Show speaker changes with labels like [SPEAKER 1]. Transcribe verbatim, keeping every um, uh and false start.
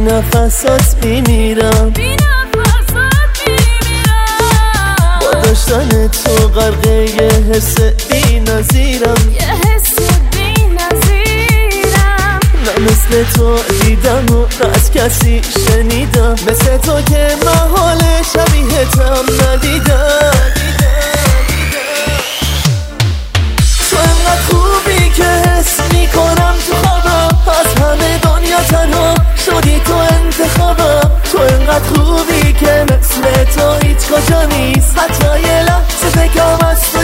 [SPEAKER 1] نفسات میمیرم، با داشتن تو غرقه یه حس بی نظیرم، نه مثل تو دیدم و نه از کسی شنیدم، مثل تو که محال شبیهتم ندیدم. تو انقدر خوبی که حس میکنم تو خوابم، از همه دنیا تنها شدی تو انتخابم. تو انقدر خوبی که مثل تو هیچ کجا نیست، حتی یه لحظه فکرم از